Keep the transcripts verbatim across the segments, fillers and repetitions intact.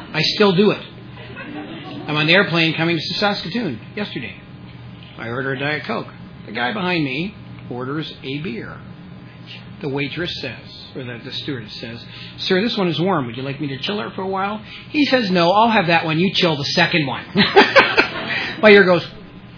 I still do it. I'm on the airplane coming to Saskatoon yesterday. I order a Diet Coke. The guy behind me orders a beer. The waitress says, or the, the stewardess says, "Sir, this one is warm. Would you like me to chill it for a while?" He says, "No, I'll have that one. You chill the second one." My ear goes.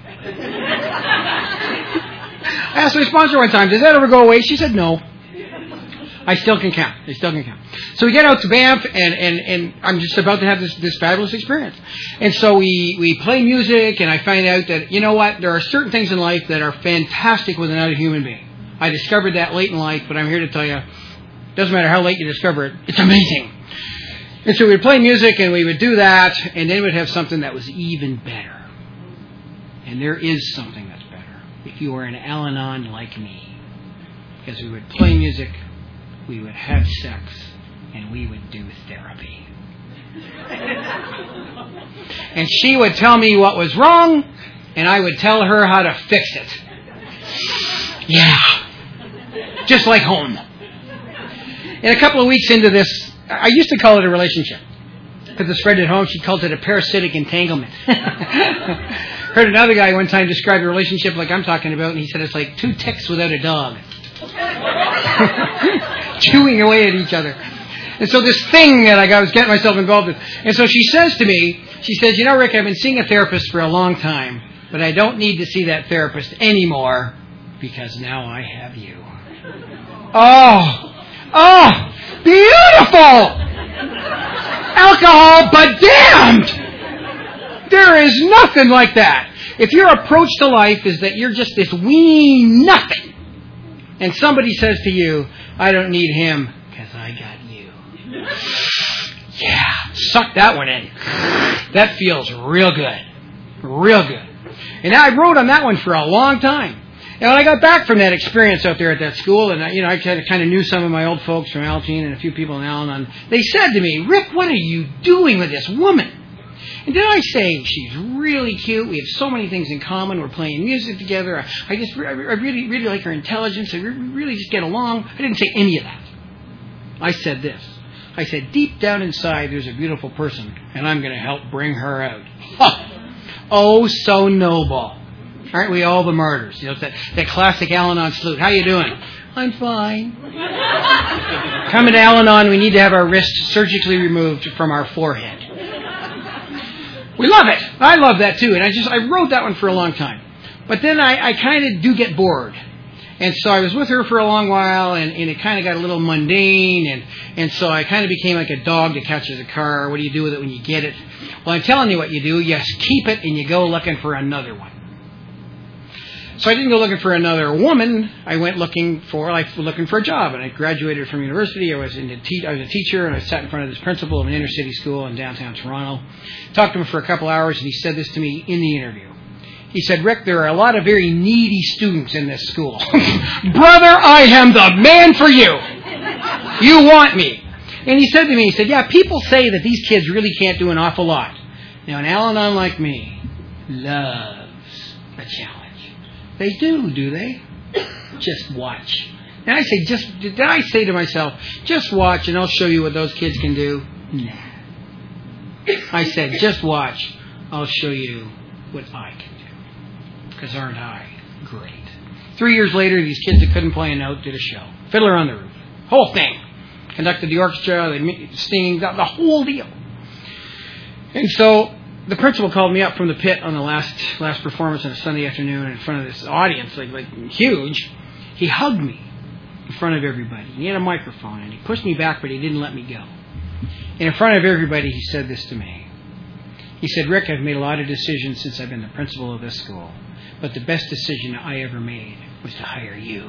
I asked my sponsor one time, "Does that ever go away?" She said, "No." I still can count. I still can count. So we get out to Banff, and, and, and I'm just about to have this, this fabulous experience. And so we, we play music, and I find out that, you know what, there are certain things in life that are fantastic with another human being. I discovered that late in life, but I'm here to tell you, it doesn't matter how late you discover it, it's amazing. And so we would play music, and we would do that, and then we'd have something that was even better. And there is something that's better if you are an Al-Anon like me. Because we would play music, we would have sex, and we would do therapy. And she would tell me what was wrong, and I would tell her how to fix it. Yeah. Just like home. And a couple of weeks into this, I used to call it a relationship. Because this friend at home, she called it a parasitic entanglement. Heard another guy one time describe a relationship like I'm talking about, and he said it's like two ticks without a dog. Chewing away at each other. And so this thing that I was getting myself involved in. And so she says to me, she says, "You know, Rick, I've been seeing a therapist for a long time, but I don't need to see that therapist anymore because now I have you." Oh, oh, beautiful! Alcohol, but damned! There is nothing like that. If your approach to life is that you're just this wee nothing, and somebody says to you, "I don't need him because I got you." Yeah, suck that one in. That feels real good. Real good. And I wrote on that one for a long time. And when I got back from that experience out there at that school, and I, you know, I kind of knew some of my old folks from Alateen and a few people in Al-Anon, they said to me, "Rick, what are you doing with this woman?" And did I say, "She's really cute. We have so many things in common. We're playing music together. I, I just, I really, really like her intelligence. I re- really just get along." I didn't say any of that. I said this. I said, deep down inside, there's a beautiful person, and I'm going to help bring her out. Huh. Oh, so noble. Aren't we all the martyrs? You know, that, that classic Al-Anon salute. "How you doing?" "I'm fine." Coming to Al-Anon, we need to have our wrists surgically removed from our forehead. We love it. I love that too. And I just, I wrote that one for a long time. But then I, I kind of do get bored. And so I was with her for a long while, and, and it kind of got a little mundane, and, and so I kind of became like a dog that catches a car. What do you do with it when you get it? Well, I'm telling you what you do. You keep it, and you go looking for another one. So I didn't go looking for another woman. I went looking for like looking for a job, and I graduated from university. I was in te- I was a teacher, and I sat in front of this principal of an inner city school in downtown Toronto. Talked to him for a couple hours, and he said this to me in the interview. He said, "Rick, there are a lot of very needy students in this school. Brother, I am the man for you. You want me." And he said to me, he said, "Yeah, people say that these kids really can't do an awful lot. Now, an Al-Anon like me loves a challenge." They do, do they? Just watch. And I say, just did I say to myself, just watch and I'll show you what those kids can do? Nah. I said, just watch, I'll show you what I can do. Because aren't I great? Three years later, these kids that couldn't play a note did a show. Fiddler on the Roof. Whole thing. Conducted the orchestra, the singing, the, the whole deal. And so the principal called me up from the pit on the last last performance on a Sunday afternoon in front of this audience, like like huge. He hugged me in front of everybody. He had a microphone, and he pushed me back, but he didn't let me go. And in front of everybody, he said this to me. He said, "Rick, I've made a lot of decisions since I've been the principal of this school, but the best decision I ever made was to hire you."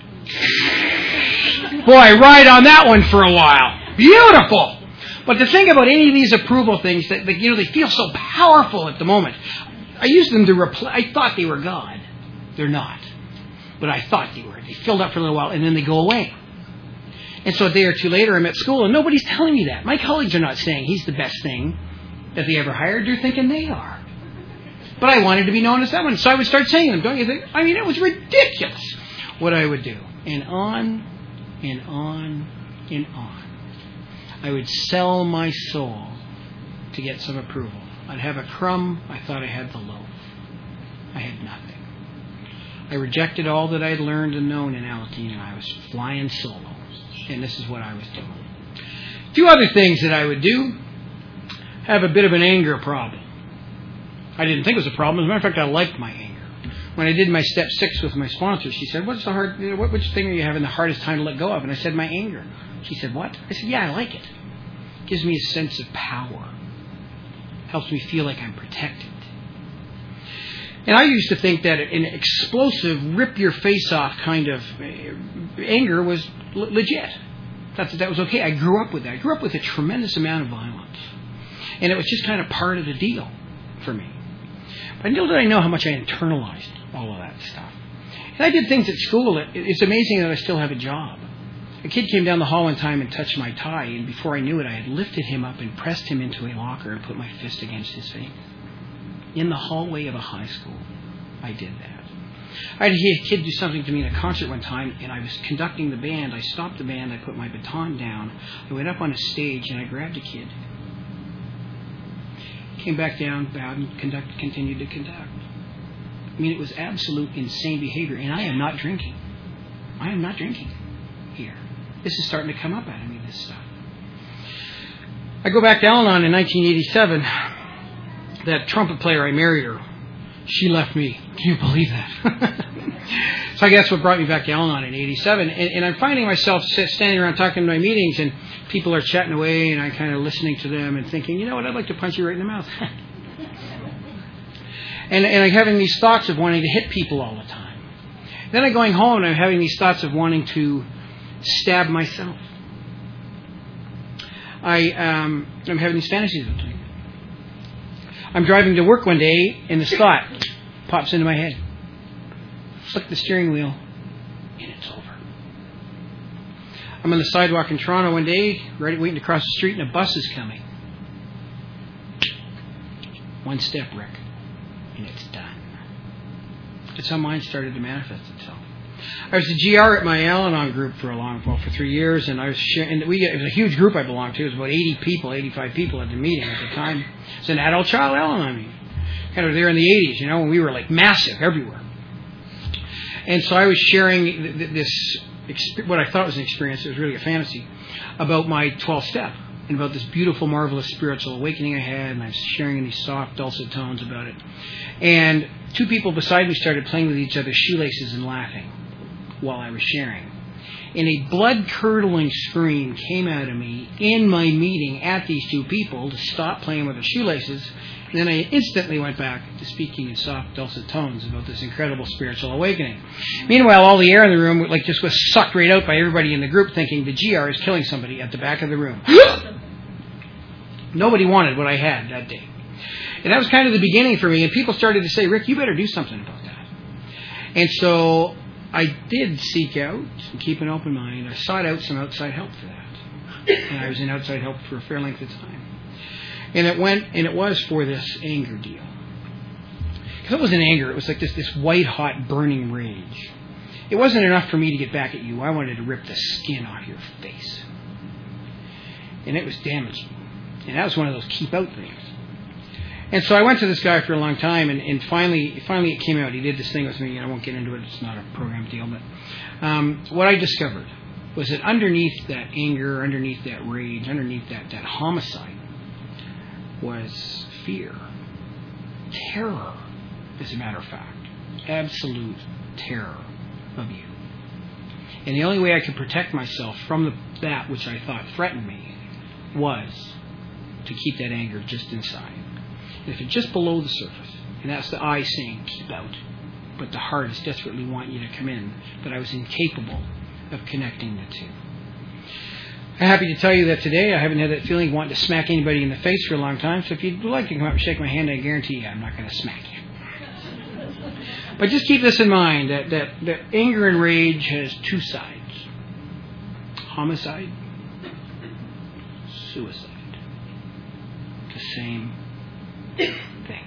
Boy, ride on that one for a while. Beautiful. But the thing about any of these approval things, that, that you know, they feel so powerful at the moment. I used them to reply. I thought they were God. They're not. But I thought they were. They filled up for a little while, and then they go away. And so a day or two later, I'm at school, and nobody's telling me that. My colleagues are not saying he's the best thing that they ever hired. They're thinking they are. But I wanted to be known as that one, so I would start saying them. Don't you think? I mean, it was ridiculous what I would do. And on and on and on. I would sell my soul to get some approval. I'd have a crumb, I thought I had the loaf. I had nothing. I rejected all that I'd learned and known in Alateen, and I was flying solo. And this is what I was doing. Two other things that I would do. Have a bit of an anger problem. I didn't think it was a problem. As a matter of fact, I liked my anger. When I did my step six with my sponsor, she said, "What's the hard? What which thing are you having the hardest time to let go of?" And I said, "My anger." She said, "What?" I said, "Yeah, I like it. It gives me a sense of power. Helps me feel like I'm protected." And I used to think that an explosive, rip-your-face-off kind of anger was l- legit. That that was okay. I grew up with that. I grew up with a tremendous amount of violence. And it was just kind of part of the deal for me. But little did I know how much I internalized all of that stuff. And I did things at school. It, it's amazing that I still have a job. A kid came down the hall one time and touched my tie, and before I knew it, I had lifted him up and pressed him into a locker and put my fist against his face. In the hallway of a high school, I did that. I had a kid do something to me in a concert one time, and I was conducting the band. I stopped the band, I put my baton down, I went up on a stage, and I grabbed a kid. Came back down, bowed, and conduct, continued to conduct. I mean, it was absolute insane behavior, and I am not drinking. I am not drinking here. This is starting to come up out of me, this stuff. I go back to Al-Anon in nineteen eighty-seven. That trumpet player, I married her. She left me. Can you believe that? So I guess what brought me back to Al-Anon in eighty-seven. And, and I'm finding myself standing around talking in my meetings, and people are chatting away, and I'm kind of listening to them and thinking, you know what, I'd like to punch you right in the mouth. and, and I'm having these thoughts of wanting to hit people all the time. Then I'm going home, and I'm having these thoughts of wanting to stab myself. I, um, I'm having these fantasies of things. I'm driving to work one day, and this thought pops into my head. Flick the steering wheel, and it's over. I'm on the sidewalk in Toronto one day, ready, waiting to cross the street, and a bus is coming. One step, Rick, and it's done. That's how mine started to manifest itself. I was the G R at my Al-Anon group for a long, well, for three years, and I was sharing, and we it was a huge group I belonged to. It was about eighty people, eighty-five people at the meeting at the time. It was an adult child Al-Anon meeting, kind of there in the eighties, you know, when we were like massive everywhere. And so I was sharing this, what I thought was an experience, it was really a fantasy, about my twelfth step and about this beautiful, marvelous spiritual awakening I had, and I was sharing in these soft, dulcet tones about it. And two people beside me started playing with each other's shoelaces and laughing while I was sharing. And a blood-curdling scream came out of me in my meeting at these two people to stop playing with their shoelaces. And then I instantly went back to speaking in soft, dulcet tones about this incredible spiritual awakening. Meanwhile, all the air in the room like just was sucked right out by everybody in the group, thinking the G R is killing somebody at the back of the room. Nobody wanted what I had that day. And that was kind of the beginning for me. And people started to say, Rick, you better do something about that. And so I did seek out and keep an open mind. I sought out some outside help for that. And I was in outside help for a fair length of time. And it went, and it was for this anger deal. Because it wasn't anger, it was like this, this white-hot burning rage. It wasn't enough for me to get back at you. I wanted to rip the skin off your face. And it was damaging. And that was one of those keep-out things. And so I went to this guy for a long time, and, and finally finally it came out. He did this thing with me, and I won't get into it. It's not a program deal. But um, what I discovered was that underneath that anger, underneath that rage, underneath that, that homicide was fear. Terror, as a matter of fact. Absolute terror of you. And the only way I could protect myself from the, that which I thought threatened me was to keep that anger just inside. And if it's just below the surface, and that's the eye saying, keep out, but the heart is desperately wanting you to come in, that I was incapable of connecting the two. I'm happy to tell you that today I haven't had that feeling of wanting to smack anybody in the face for a long time, so if you'd like to come up and shake my hand, I guarantee you I'm not going to smack you. But just keep this in mind, that, that, that anger and rage has two sides. Homicide, suicide. The same thing.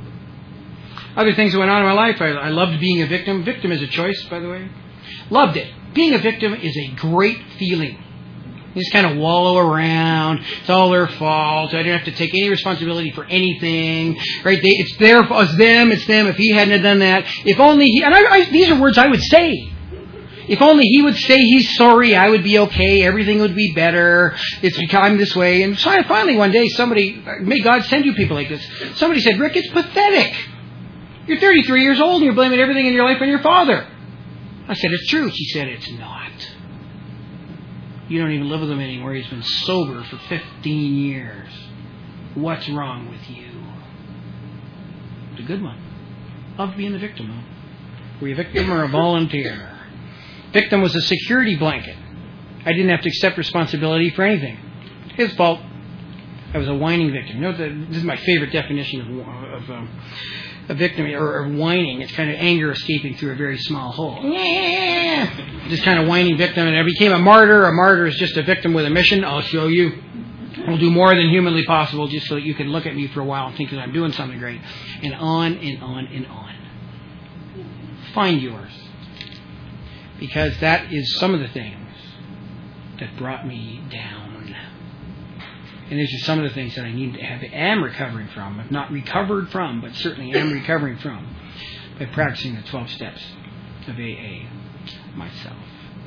Other things that went on in my life, I, I loved being a victim. Victim is a choice, by the way. Loved it. Being a victim is a great feeling. They just kind of wallow around. It's all their fault. I didn't have to take any responsibility for anything. Right? They, it's their fault. It's them. It's them. If he hadn't have done that. If only he... And I, I, these are words I would say. If only he would say he's sorry, I would be okay. Everything would be better. It's become this way. And so I finally one day, somebody... May God send you people like this. Somebody said, Rick, it's pathetic. You're thirty-three years old and you're blaming everything in your life on your father. I said, it's true. She said, it's not. You don't even live with him anymore. He's been sober for fifteen years. What's wrong with you? It's a good one. Love being the victim, huh? Were you a victim or a volunteer? Victim was a security blanket. I didn't have to accept responsibility for anything. His fault. I was a whining victim. You know, the, this is my favorite definition of, of um, a victim, or, or whining. It's kind of anger escaping through a very small hole. Just kind of whining victim. And I became a martyr. A martyr is just a victim with a mission. I'll show you. I'll do more than humanly possible just so that you can look at me for a while and think that I'm doing something great. And on and on and on. Find yours. Because that is some of the things that brought me down. And these are some of the things that I need to have, am recovering from. I've not recovered from, but certainly am recovering from by practicing the twelve steps of A A myself.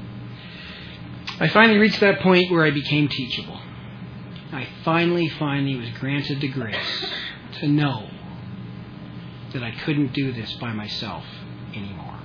I finally reached that point where I became teachable. I finally, finally was granted the grace to know that I couldn't do this by myself anymore.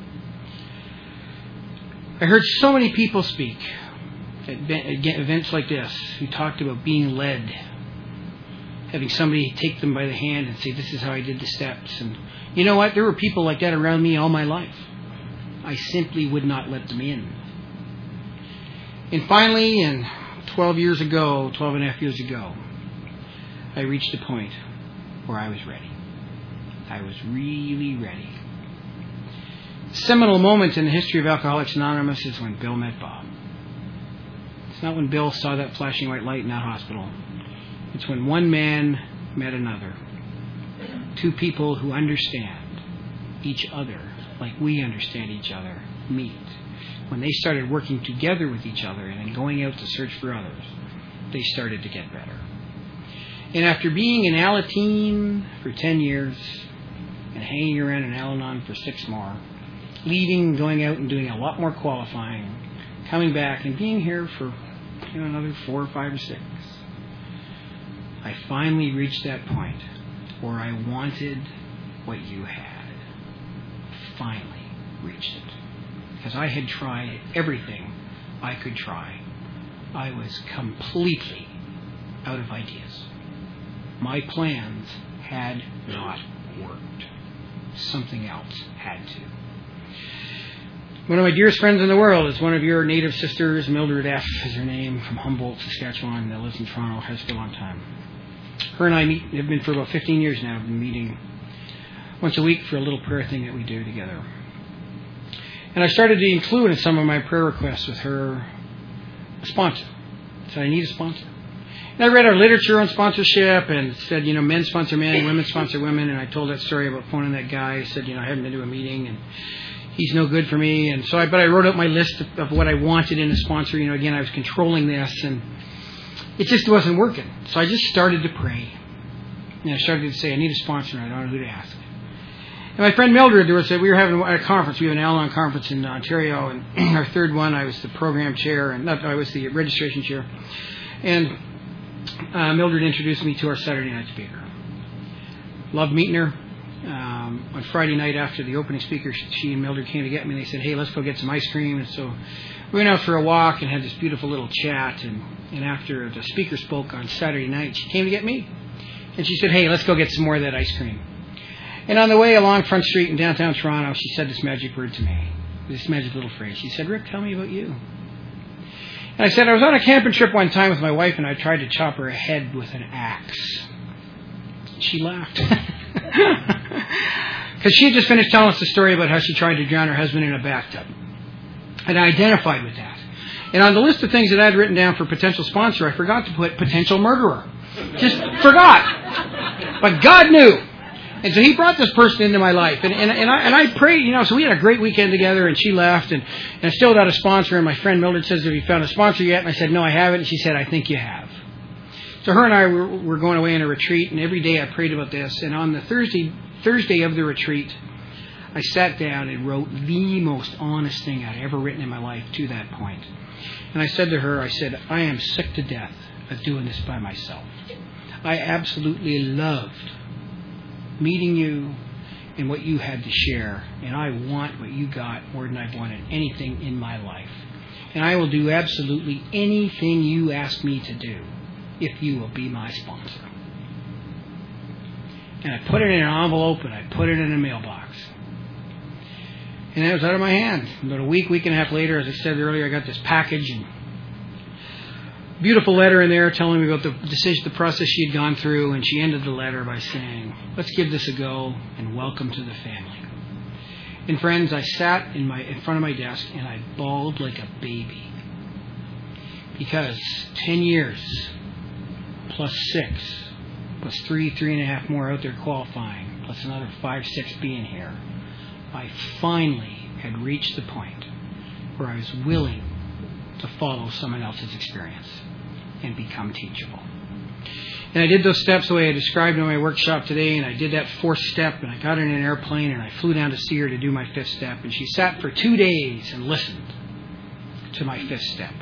I heard so many people speak at events like this who talked about being led, having somebody take them by the hand and say, this is how I did the steps. And you know what? There were people like that around me all my life. I simply would not let them in. And finally, and twelve years ago, twelve and a half years ago, I reached a point where I was ready. I was really ready. The seminal moment in the history of Alcoholics Anonymous is when Bill met Bob. It's not when Bill saw that flashing white light in that hospital. It's when one man met another. Two people who understand each other like we understand each other meet. When they started working together with each other and then going out to search for others, they started to get better. And after being in Alateen for ten years and hanging around in Al-Anon for six more, leaving, going out and doing a lot more qualifying, coming back and being here for you know, another four or five or six, I finally reached that point where I wanted what you had. Finally reached it. Because I had tried everything I could try. I was completely out of ideas. My plans had not worked. Something else had to. One of my dearest friends in the world is one of your native sisters, Mildred F. is her name, from Humboldt, Saskatchewan, that lives in Toronto, has for a long time. Her and I meet, have been for about fifteen years now, have been meeting once a week for a little prayer thing that we do together. And I started to include in some of my prayer requests with her a sponsor. I said, I need a sponsor. And I read our literature on sponsorship and said, you know, men sponsor men, women sponsor women. And I told that story about phoning that guy. I said, you know, I haven't been to a meeting and he's no good for me. And so I, but I wrote out my list of, of what I wanted in a sponsor. You know, again, I was controlling this and it just wasn't working. So I just started to pray. And I started to say, I need a sponsor and I don't know who to ask. And my friend Mildred, there was a, we were having a conference. We have an Al-Anon conference in Ontario, and our third one, I was the program chair, and not, I was the registration chair. And uh, Mildred introduced me to our Saturday night speaker. Loved meeting her. Um, on Friday night after the opening speaker, she and Mildred came to get me, and they said, hey, let's go get some ice cream. And so we went out for a walk and had this beautiful little chat. And, and after the speaker spoke on Saturday night, she came to get me. And she said, hey, let's go get some more of that ice cream. And on the way along Front Street in downtown Toronto, she said this magic word to me, this magic little phrase. She said, Rick, tell me about you. And I said, I was on a camping trip one time with my wife, and I tried to chop her head with an axe. She laughed. Because she had just finished telling us the story about how she tried to drown her husband in a bathtub. And I identified with that. And on the list of things that I had written down for potential sponsor, I forgot to put potential murderer. Just forgot. But God knew. And so he brought this person into my life. And, and, and, I, and I prayed, you know, so we had a great weekend together, and she left, and, and I still without a sponsor. And my friend Mildred says, have you found a sponsor yet? And I said, no, I haven't. And she said, I think you have. So her and I were, were going away on a retreat, and every day I prayed about this. And on the Thursday Thursday of the retreat, I sat down and wrote the most honest thing I'd ever written in my life to that point. And I said to her, I said, I am sick to death of doing this by myself. I absolutely loved meeting you and what you had to share. And I want what you got more than I've wanted anything in my life. And I will do absolutely anything you ask me to do if you will be my sponsor. And I put it in an envelope and I put it in a mailbox. And it was out of my hand. About a week, week and a half later, as I said earlier, I got this package and beautiful letter in there telling me about the decision, the process she had gone through. And she ended the letter by saying, let's give this a go and welcome to the family. And friends, I sat in my in front of my desk and I bawled like a baby. Because ten years plus six, plus three, three and a half more out there qualifying, plus another five, six being here, I finally had reached the point where I was willing to follow someone else's experience and become teachable. And I did those steps the way I described in my workshop today, and I did that fourth step, and I got in an airplane, and I flew down to see her to do my fifth step, and she sat for two days and listened to my fifth step.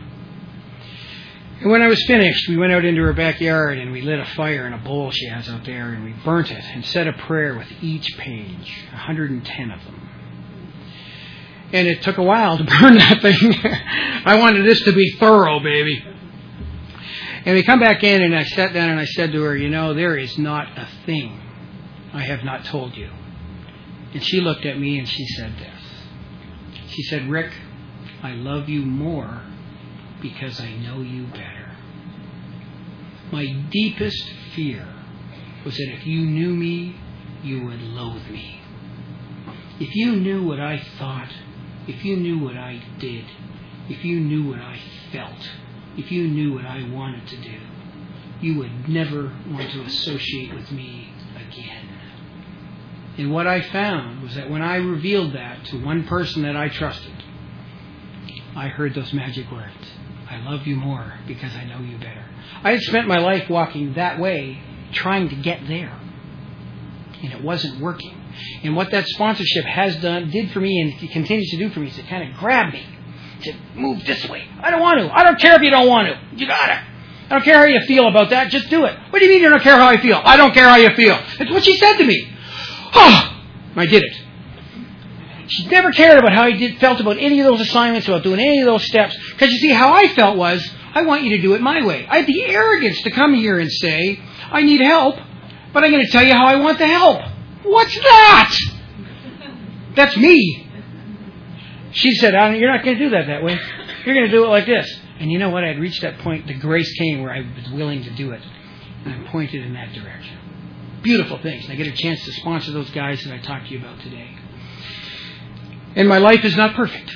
And when I was finished, we went out into her backyard and we lit a fire in a bowl she has out there, and we burnt it and said a prayer with each page, one hundred ten of them. And it took a while to burn that thing. I wanted this to be thorough, baby. And we come back in and I sat down and I said to her, you know, there is not a thing I have not told you. And she looked at me and she said this. She said, Rick, I love you more because I know you better. My deepest fear was that if you knew me, you would loathe me. If you knew what I thought, if you knew what I did, if you knew what I felt, if you knew what I wanted to do, you would never want to associate with me again. And what I found was that when I revealed that to one person that I trusted, I heard those magic words. I love you more because I know you better. I had spent my life walking that way, trying to get there. And it wasn't working. And what that sponsorship has done, did for me, and continues to do for me, is it kind of grabbed me. It said, move this way. I don't want to. I don't care if you don't want to. You got it. I don't care how you feel about that. Just do it. What do you mean you don't care how I feel? I don't care how you feel. That's what she said to me. Oh, I did it. She never cared about how I did, felt about any of those assignments, about doing any of those steps. Because you see, how I felt was, I want you to do it my way. I had the arrogance to come here and say, I need help, but I'm going to tell you how I want the help. What's that? That's me. She said, you're not going to do that that way. You're going to do it like this. And you know what? I had reached that point. The grace came where I was willing to do it. And I pointed in that direction. Beautiful things. And I get a chance to sponsor those guys that I talked to you about today. And my life is not perfect.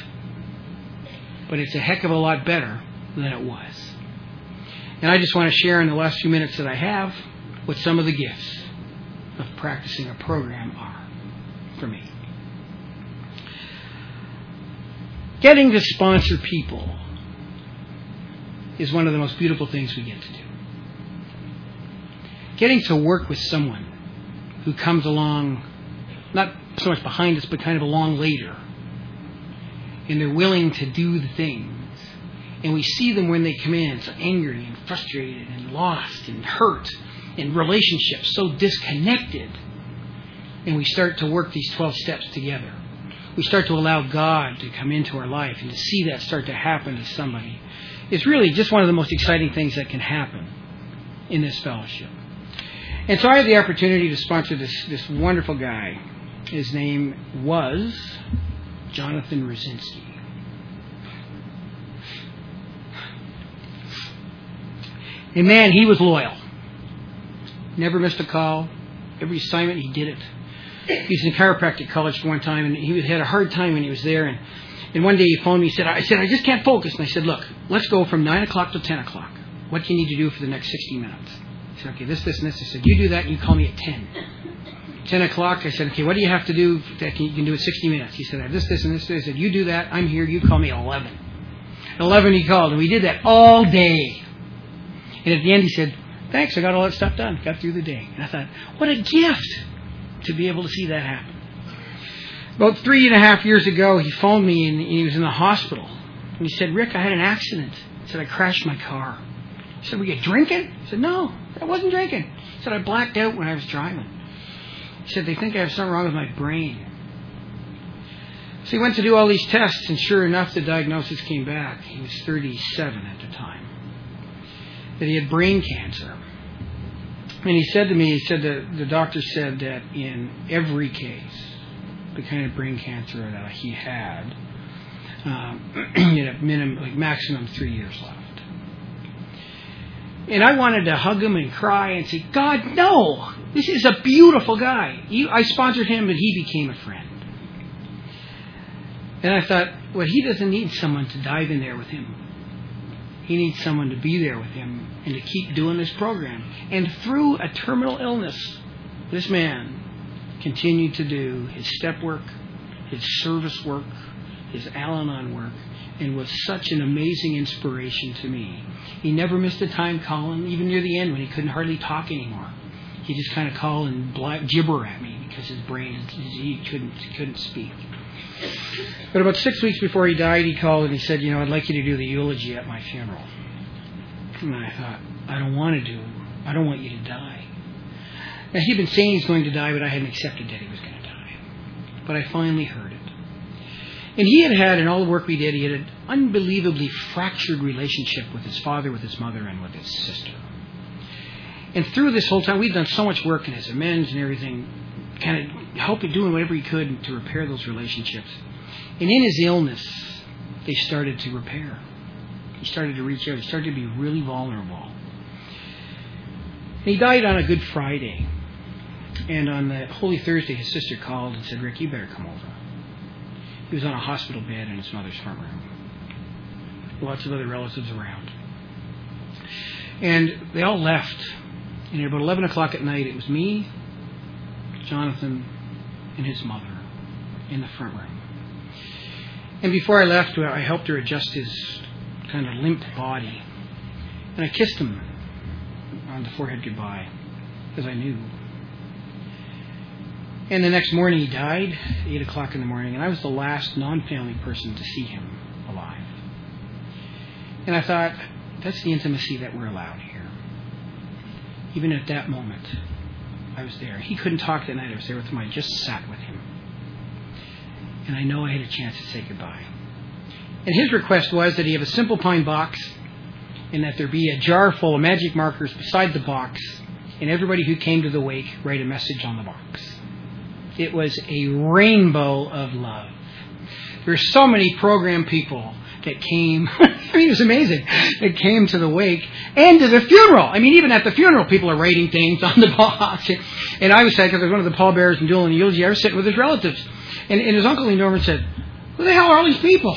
But it's a heck of a lot better than it was. And I just want to share in the last few minutes that I have what some of the gifts of practicing a program are for me. Getting to sponsor people is one of the most beautiful things we get to do. Getting to work with someone who comes along, not so much behind us, but kind of along later, and they're willing to do the things. And we see them when they come in, so angry and frustrated and lost and hurt, and relationships so disconnected. And we start to work these twelve steps together. We start to allow God to come into our life, and to see that start to happen to somebody. It's really just one of the most exciting things that can happen in this fellowship. And so I had the opportunity to sponsor this, this wonderful guy. His name was Jonathan Rosinski. And man, he was loyal. Never missed a call. Every assignment, he did it. He was in chiropractic college for one time, and he had a hard time when he was there. And, and one day he phoned me. He said, I said, I just can't focus. And I said, look, let's go from nine o'clock to ten o'clock. What do you need to do for the next sixty minutes? He said, okay, this, this, and this. I said, you do that, and you call me at ten. ten o'clock, I said, okay, what do you have to do that you can do in sixty minutes? He said, I have this, this, and this. I said, you do that. I'm here. You call me at eleven. At eleven he called, and we did that all day. And at the end he said, thanks, I got all that stuff done. Got through the day. And I thought, what a gift to be able to see that happen. About three and a half years ago, he phoned me, and he was in the hospital. And he said, Rick, I had an accident. He said, I crashed my car. I said, were you drinking? I said, no, I wasn't drinking. He said, I blacked out when I was driving. He said, they think I have something wrong with my brain. So he went to do all these tests, and sure enough, the diagnosis came back. He was thirty-seven at the time. That he had brain cancer. And he said to me, he said that the doctor said that in every case, the kind of brain cancer that he had, um, he had a minimum, like maximum three years left. And I wanted to hug him and cry and say, God, no! This is a beautiful guy. You, I sponsored him, and he became a friend. And I thought, well, he doesn't need someone to dive in there with him. He needs someone to be there with him and to keep doing this program. And through a terminal illness, this man continued to do his step work, his service work, his Al-Anon work, and was such an amazing inspiration to me. He never missed a time calling, even near the end when he couldn't hardly talk anymore. He just kind of called and black, gibber at me because his brain, he couldn't, he couldn't speak. But about six weeks before he died, he called and he said, you know, I'd like you to do the eulogy at my funeral. And I thought, I don't want to do, I don't want you to die. Now, he'd been saying he's going to die, but I hadn't accepted that he was going to die. But I finally heard it. And he had had, in all the work we did, he had an unbelievably fractured relationship with his father, with his mother, and with his sister. And through this whole time, we'd done so much work in his amends and everything, kind of helping, doing whatever he could to repair those relationships. And in his illness, they started to repair. He started to reach out. He started to be really vulnerable. And he died on a Good Friday. And on the Holy Thursday, his sister called and said, Rick, you better come over. He was on a hospital bed in his mother's front room. Lots of other relatives around. And they all left. And at about eleven o'clock at night, it was me, Jonathan, and his mother in the front room. And before I left, I helped her adjust his kind of limp body. And I kissed him on the forehead goodbye, because I knew. And the next morning he died, eight o'clock in the morning, and I was the last non-family person to see him alive. And I thought, that's the intimacy that we're allowed here. Even at that moment, I was there. He couldn't talk that night. I was there with him. I just sat with him. And I know I had a chance to say goodbye. And his request was that he have a simple pine box and that there be a jar full of magic markers beside the box, and everybody who came to the wake write a message on the box. It was a rainbow of love. There were so many program people that came, I mean, it was amazing, that came to the wake and to the funeral. I mean, even at the funeral, people are writing things on the box. And I was sad because I was one of the pallbearers and doing the eulogy. I was sitting with his relatives. And, and his uncle leaned over and said, who the hell are all these people?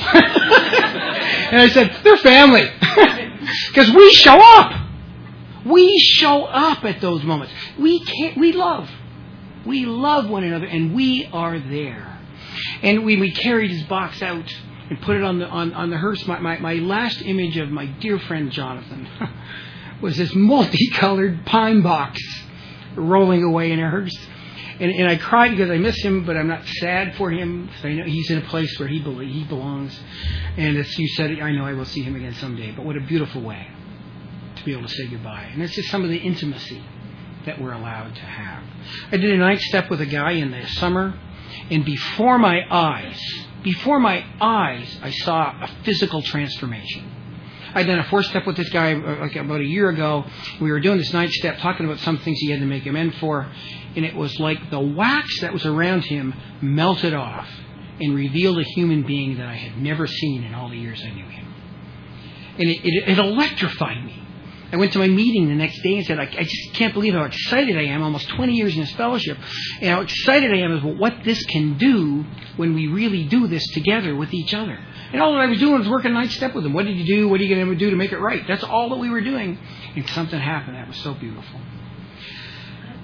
And I said, they're family. Because we show up. We show up at those moments. We can't, we love. We love one another, and we are there. And we, we carried his box out and put it on the on, on the hearse. My, my, my last image of my dear friend Jonathan was this multicolored pine box rolling away in a hearse. And, and I cried because I miss him, but I'm not sad for him. I know he's in a place where he be, he belongs. And as you said, I know I will see him again someday. But what a beautiful way to be able to say goodbye. And it's just some of the intimacy that we're allowed to have. I did a night step with a guy in the summer, and before my eyes, before my eyes, I saw a physical transformation. I'd done a four-step with this guy like about a year ago. We were doing this night step, talking about some things he had to make amends for, and it was like the wax that was around him melted off and revealed a human being that I had never seen in all the years I knew him. And it, it, it electrified me. I went to my meeting the next day and said, I, I just can't believe how excited I am, almost twenty years in this fellowship, and how excited I am about what this can do when we really do this together with each other. And all that I was doing was working a night step with him. What did you do? What are you going to do to make it right? That's all that we were doing. And something happened that was so beautiful.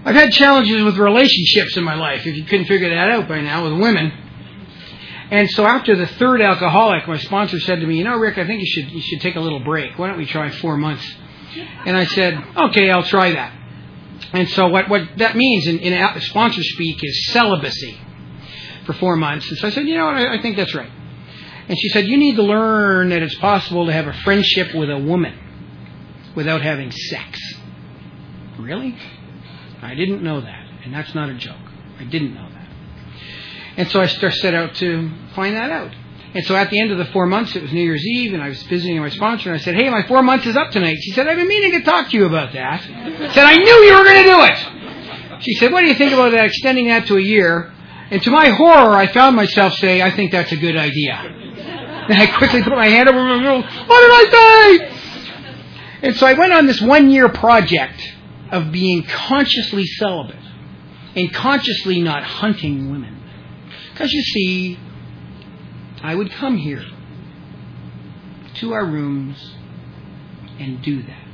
I've had challenges with relationships in my life, if you couldn't figure that out by now, with women. And so after the third alcoholic, my sponsor said to me, you know, Rick, I think you should you should take a little break. Why don't we try four months? And I said, okay, I'll try that. And so what, what that means in, in sponsor speak is celibacy for four months. And so I said, you know what, I, I think that's right. And she said, you need to learn that it's possible to have a friendship with a woman without having sex. Really? I didn't know that. And that's not a joke. I didn't know that. And so I set out to find that out. And so at the end of the four months, it was New Year's Eve, and I was visiting my sponsor, and I said, hey, my four months is up tonight. She said, I've been meaning to talk to you about that. I said, I knew you were going to do it. She said, what do you think about that, extending that to a year? And to my horror, I found myself say, I think that's a good idea. And I quickly put my hand over my mouth. What did I say? And so I went on this one-year project of being consciously celibate and consciously not hunting women. Because you see, I would come here to our rooms and do that.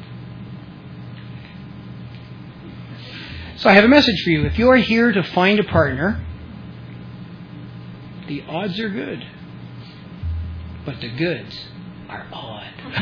So I have a message for you. If you're here to find a partner, the odds are good, but the goods are odd.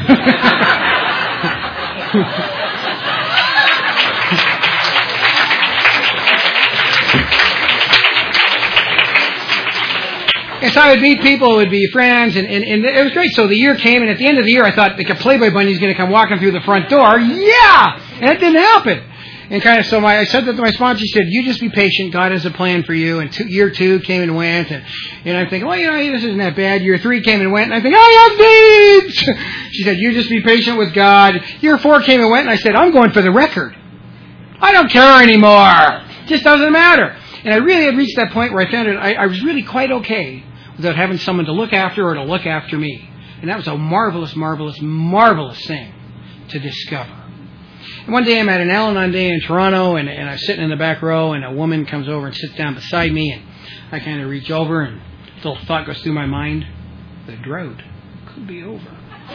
And so I would meet people, it would be friends, and, and, and it was great. So the year came, and at the end of the year, I thought, like a Playboy bunny is going to come walking through the front door. Yeah! And it didn't happen. And kind of, so my, I said that to my sponsor. She said, you just be patient. God has a plan for you. And two, year two came and went. And, and I'm thinking, well, you know, this isn't that bad. Year three came and went. And I think, I have needs! She said, you just be patient with God. Year four came and went. And I said, I'm going for the record. I don't care anymore. It just doesn't matter. And I really had reached that point where I found it, I, I was really quite okay without having someone to look after or to look after me. And that was a marvelous, marvelous, marvelous thing to discover. And one day I'm at an Al-Anon day in Toronto, and, and I'm sitting in the back row, and a woman comes over and sits down beside me, and I kind of reach over, and a little thought goes through my mind, the drought could be over.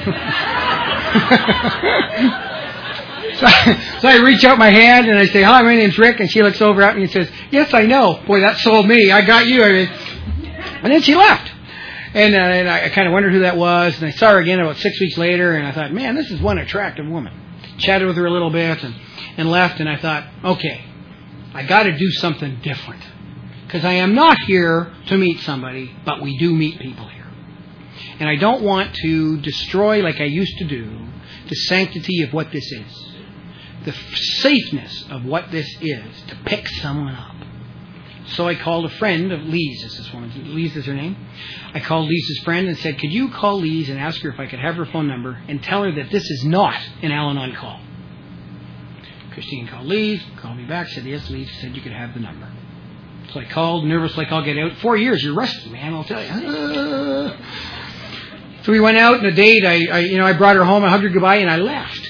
So I, so I reach out my hand and I say, hi, my name's Rick. And she looks over at me and says, yes, I know. Boy, that sold me. I got you. I mean, and then she left. And, uh, and I, I kind of wondered who that was. And I saw her again about six weeks later. And I thought, man, this is one attractive woman. Chatted with her a little bit and, and left. And I thought, okay, I got to do something different. Because I am not here to meet somebody, but we do meet people here. And I don't want to destroy, like I used to do, the sanctity of what this is. The safeness of what this is, to pick someone up. So I called a friend of Lee's, is this woman, Lee's is her name. I called Lee's friend and said, could you call Lee's and ask her if I could have her phone number and tell her that this is not an Al-Anon call. Christine called Lee's, called me back, said, yes, Lee's, said you could have the number. So I called, nervous like I'll get out. Four years, you're rusty, man, I'll tell you. Uh. So we went out on a date, I, I, you know, I brought her home, I hugged her goodbye, and I left.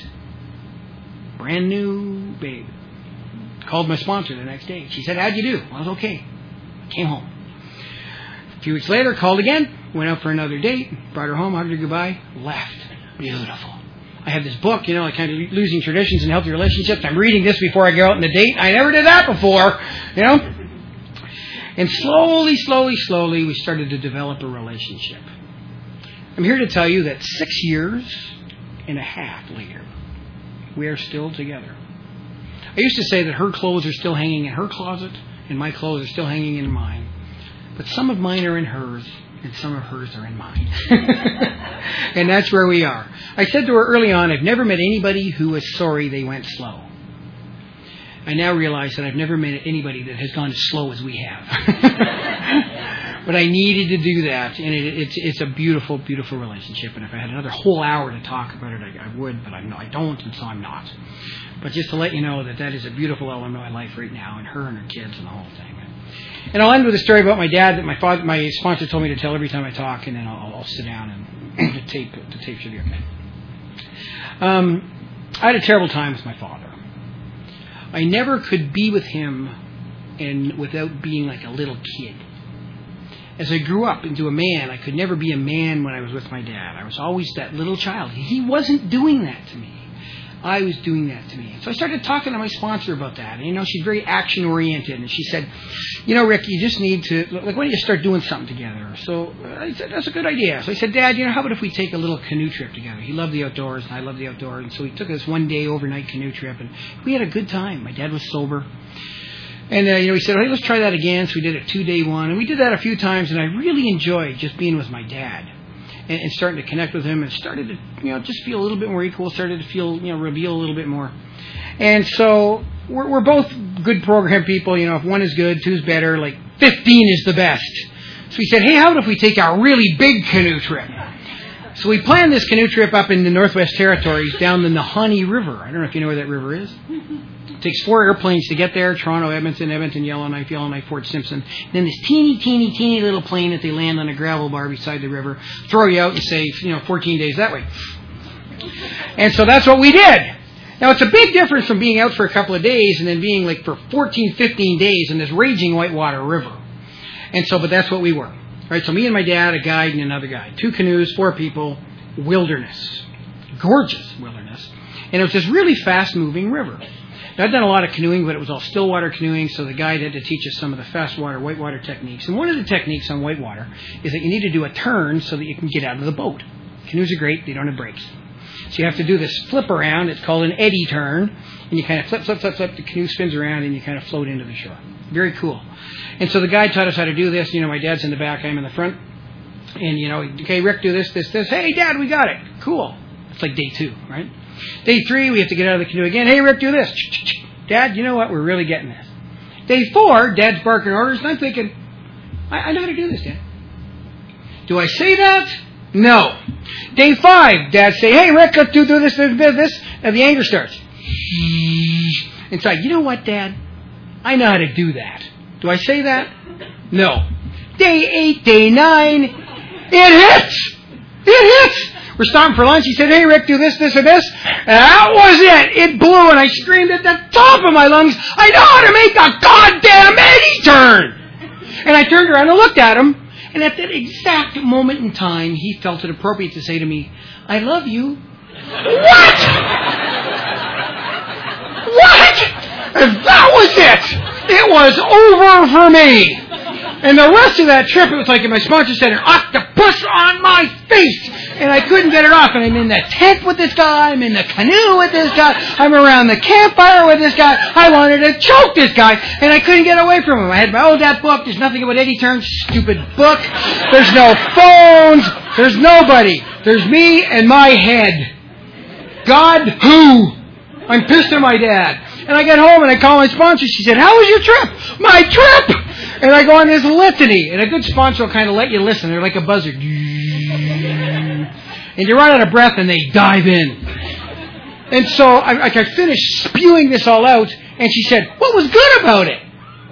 Brand new babe. Called my sponsor the next day. She said, how'd you do? I was okay. Came home. A few weeks later, called again. Went out for another date. Brought her home, hugged her goodbye. Left. Beautiful. I have this book, you know, like kind of Losing Traditions and Healthy Relationships. I'm reading this before I go out on a date. I never did that before, you know. And slowly, slowly, slowly, we started to develop a relationship. I'm here to tell you that six years and a half later, we are still together. I used to say that her clothes are still hanging in her closet and my clothes are still hanging in mine. But some of mine are in hers and some of hers are in mine. And that's where we are. I said to her early on, I've never met anybody who was sorry they went slow. I now realize that I've never met anybody that has gone as slow as we have. But I needed to do that, and it, it's it's a beautiful, beautiful relationship. And if I had another whole hour to talk about it, I, I would, but I'm, I don't, and so I'm not. But just to let you know that that is a beautiful element of my life right now, and her and her kids and the whole thing. And I'll end with a story about my dad that my father, my sponsor told me to tell every time I talk, and then I'll, I'll sit down and the tape the tape should be okay. Um, I had a terrible time with my father. I never could be with him and without being like a little kid. As I grew up into a man, I could never be a man when I was with my dad. I was always that little child. He wasn't doing that to me. I was doing that to me. So I started talking to my sponsor about that. And, you know, she's very action-oriented. And she said, you know, Rick, you just need to, like, why don't you start doing something together? So I said, that's a good idea. So I said, Dad, you know, how about if we take a little canoe trip together? He loved the outdoors, and I love the outdoors. And so he took us one-day overnight canoe trip, and we had a good time. My dad was sober. And, uh, you know, he said, hey, let's try that again. So we did a two-day one. And we did that a few times, and I really enjoyed just being with my dad. And, and starting to connect with him, and started to, you know, just feel a little bit more equal, started to feel, you know, reveal a little bit more. And so we're, we're both good program people. You know, if one is good, two's better, like fifteen is the best. So we said, hey, how about if we take a really big canoe trip? So we planned this canoe trip up in the Northwest Territories down the Nahanni River. I don't know if you know where that river is. It takes four airplanes to get there, Toronto, Edmonton, Edmonton, Yellowknife, Yellowknife, Fort Simpson. And then this teeny, teeny, teeny little plane that they land on a gravel bar beside the river, throw you out and say, you know, fourteen days that way. And so that's what we did. Now, it's a big difference from being out for a couple of days and then being like for fourteen, fifteen days in this raging whitewater river. And so, but that's what we were. Right? So me and my dad, a guide and another guide. Two canoes, four people, wilderness. Gorgeous wilderness. And it was this really fast-moving river. Now, I've done a lot of canoeing, but it was all still water canoeing, so the guide had to teach us some of the fast water, whitewater techniques. And one of the techniques on whitewater is that you need to do a turn so that you can get out of the boat. Canoes are great, they don't have brakes. So you have to do this flip around, it's called an eddy turn, and you kind of flip, flip, flip, flip, the canoe spins around, and you kind of float into the shore. Very cool. And so the guide taught us how to do this. You know, my dad's in the back, I'm in the front. And, you know, okay, Rick, do this, this, this. Hey, Dad, we got it. Cool. It's like day two, right? Day three, we have to get out of the canoe again. Hey, Rick, do this. Dad, you know what? We're really getting this. Day four, Dad's barking orders, and I'm thinking, I, I know how to do this, Dad. Do I say that? No. Day five, Dad say, hey, Rick, let's do, do this, this, this, this. And the anger starts. It's like, you know what, Dad? I know how to do that. Do I say that? No. Day eight, day nine, it hits! It hits! We're stopping for lunch. He said, hey, Rick, do this, this, and this. And that was it. It blew, and I screamed at the top of my lungs, I know how to make a goddamn eddy turn! And I turned around and looked at him, and at that exact moment in time, he felt it appropriate to say to me, I love you. What? What? And that was it. It was over for me. And the rest of that trip, it was like my sponsor said, an octopus on my face. And I couldn't get it off. And I'm in the tent with this guy. I'm in the canoe with this guy. I'm around the campfire with this guy. I wanted to choke this guy. And I couldn't get away from him. I had my old that book. There's nothing about eddy turns. Stupid book. There's no phones. There's nobody. There's me and my head. God, who? I'm pissed at my dad. And I get home and I call my sponsor. She said, how was your trip? My trip! And I go on this litany. And a good sponsor will kind of let you listen. They're like a buzzard. And you run out of breath and they dive in. And so I, I finished spewing this all out. And she said, what was good about it?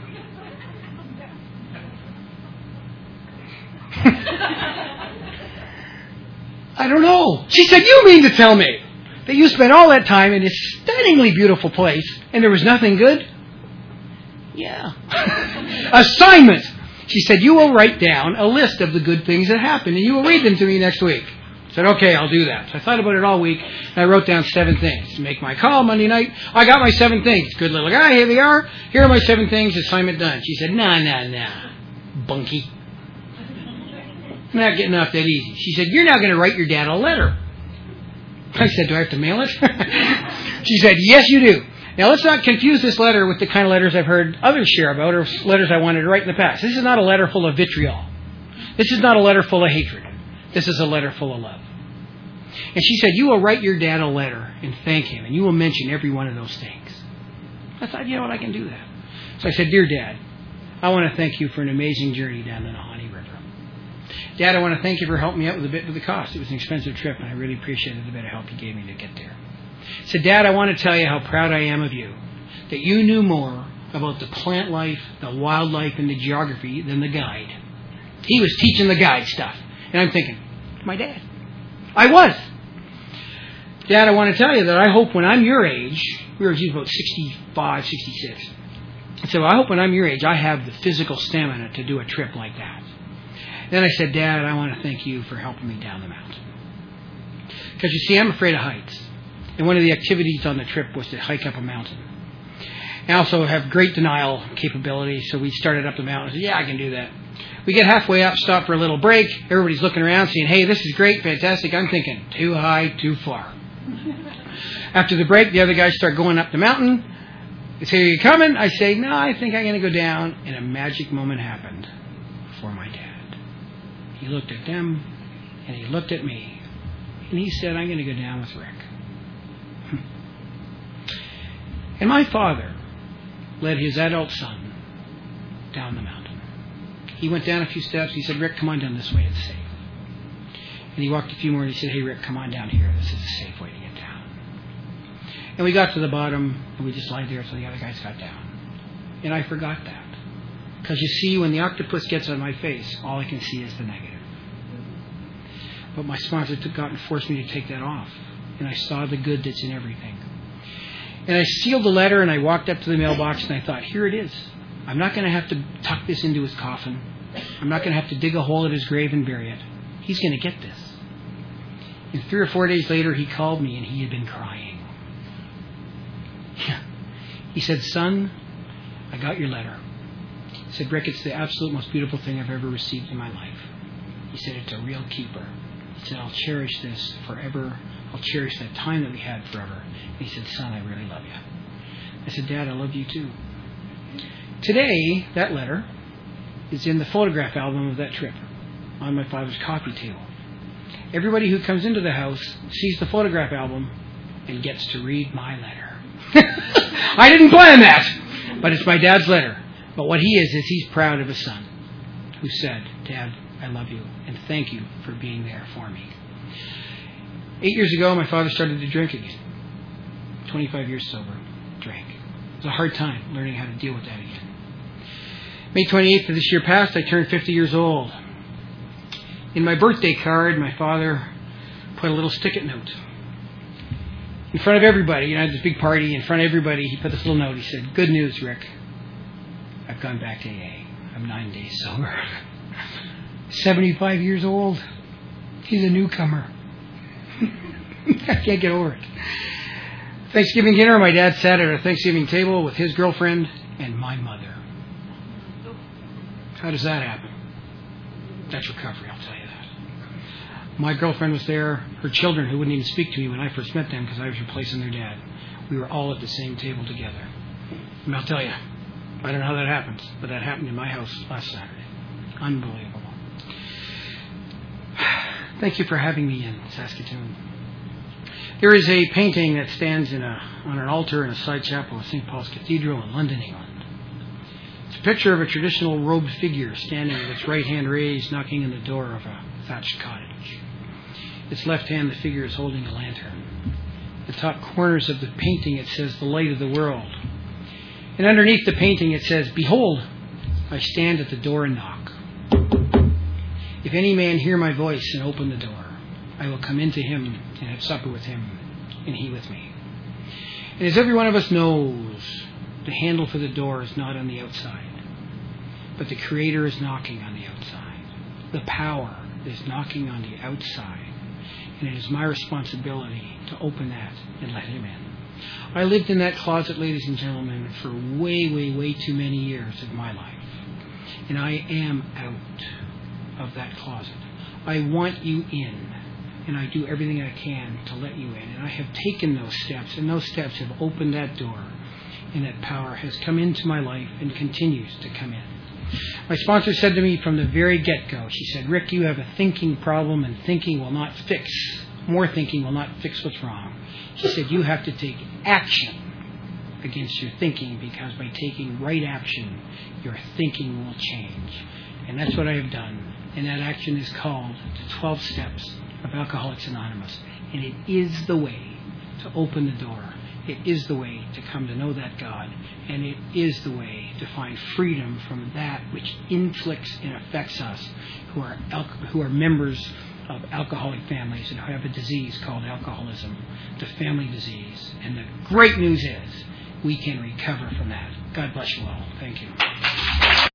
I don't know. She said, you mean to tell me that you spent all that time in this stunningly beautiful place and there was nothing good? Yeah. Assignment. She said, you will write down a list of the good things that happened and you will read them to me next week. I said, okay, I'll do that. So I thought about it all week and I wrote down seven things. Make my call Monday night. I got my seven things. Good little guy, here they are. Here are my seven things. Assignment done. She said, nah, nah, nah. Bunky. I'm not getting off that easy. She said, you're now going to write your dad a letter. I said, do I have to mail it? She said, yes, you do. Now, let's not confuse this letter with the kind of letters I've heard others share about or letters I wanted to write in the past. This is not a letter full of vitriol. This is not a letter full of hatred. This is a letter full of love. And she said, you will write your dad a letter and thank him, and you will mention every one of those things. I thought, you know what, I can do that. So I said, dear Dad, I want to thank you for an amazing journey down the Nahanni River. Dad, I want to thank you for helping me out with a bit of the cost. It was an expensive trip, and I really appreciated the bit of help you gave me to get there. I said, Dad, I want to tell you how proud I am of you, that you knew more about the plant life, the wildlife, and the geography than the guide. He was teaching the guide stuff. And I'm thinking, my dad. I was. Dad, I want to tell you that I hope when I'm your age, we were about sixty-five, sixty-six. I said, well, I hope when I'm your age, I have the physical stamina to do a trip like that. Then I said, Dad, I want to thank you for helping me down the mountain. Because you see, I'm afraid of heights. And one of the activities on the trip was to hike up a mountain. I also have great denial capability, so we started up the mountain. I said, yeah, I can do that. We get halfway up, stop for a little break. Everybody's looking around saying, hey, this is great, fantastic. I'm thinking, too high, too far. After the break, the other guys start going up the mountain. They say, are you coming? I say, no, I think I'm going to go down. And a magic moment happened for my dad. He looked at them, and he looked at me. And he said, I'm going to go down with Rick. And my father led his adult son down the mountain. He went down a few steps. He said, Rick, come on down this way. It's safe. And he walked a few more, and he said, hey, Rick, come on down here. This is a safe way to get down. And we got to the bottom, and we just lied there until the other guys got down. And I forgot that. Because you see, when the octopus gets on my face, all I can see is the negative. But my sponsor took out and forced me to take that off. And I saw the good that's in everything. And I sealed the letter, and I walked up to the mailbox, and I thought, here it is. I'm not going to have to tuck this into his coffin. I'm not going to have to dig a hole at his grave and bury it. He's going to get this. And three or four days later, he called me, and he had been crying. He said, son, I got your letter. He said, Rick, it's the absolute most beautiful thing I've ever received in my life. He said, it's a real keeper. He said, I'll cherish this forever. I'll cherish that time that we had forever. And he said, son, I really love you. I said, Dad, I love you too. Today, that letter is in the photograph album of that trip on my father's coffee table. Everybody who comes into the house sees the photograph album and gets to read my letter. I didn't plan that, but it's my dad's letter. But what he is, is he's proud of his son who said, Dad, I love you, and thank you for being there for me. Eight years ago, my father started to drink again. twenty-five years sober, drank. It was a hard time learning how to deal with that again. May twenty-eighth of this year passed, I turned fifty years old. In my birthday card, my father put a little stick-it note. In front of everybody, you know, I had this big party, in front of everybody, he put this little note. He said, good news, Rick. I've gone back to A A. I'm nine days sober. seventy-five years old. He's a newcomer. I can't get over it. Thanksgiving dinner, my dad sat at a Thanksgiving table with his girlfriend and my mother. How does that happen? That's recovery, I'll tell you that. My girlfriend was there. Her children, who wouldn't even speak to me when I first met them because I was replacing their dad. We were all at the same table together. And I'll tell you, I don't know how that happens, but that happened in my house last Saturday. Unbelievable. Thank you for having me in Saskatoon. There is a painting that stands in a, on an altar in a side chapel of Saint Paul's Cathedral in London, England. It's a picture of a traditional robed figure standing with its right hand raised, knocking on the door of a thatched cottage. Its left hand, the figure is holding a lantern. The top corners of the painting, it says, the light of the world. And underneath the painting, it says, behold, I stand at the door and knock. If any man hear my voice and open the door, I will come into him and have supper with him, and he with me. And as every one of us knows, the handle for the door is not on the outside, but the Creator is knocking on the outside. The power is knocking on the outside, and it is my responsibility to open that and let Him in. I lived in that closet, ladies and gentlemen, for way, way, way too many years of my life, and I am out of that closet. I want you in. And I do everything I can to let you in. And I have taken those steps, and those steps have opened that door, and that power has come into my life and continues to come in. My sponsor said to me from the very get-go, she said, Rick, you have a thinking problem, and thinking will not fix, more thinking will not fix what's wrong. She said, you have to take action against your thinking, because by taking right action, your thinking will change. And that's what I have done. And that action is called the twelve Steps of Alcoholics Anonymous. And it is the way to open the door. It is the way to come to know that God. And it is the way to find freedom from that which inflicts and affects us who are al- who are members of alcoholic families and who have a disease called alcoholism, the family disease. And the great news is we can recover from that. God bless you all. Thank you.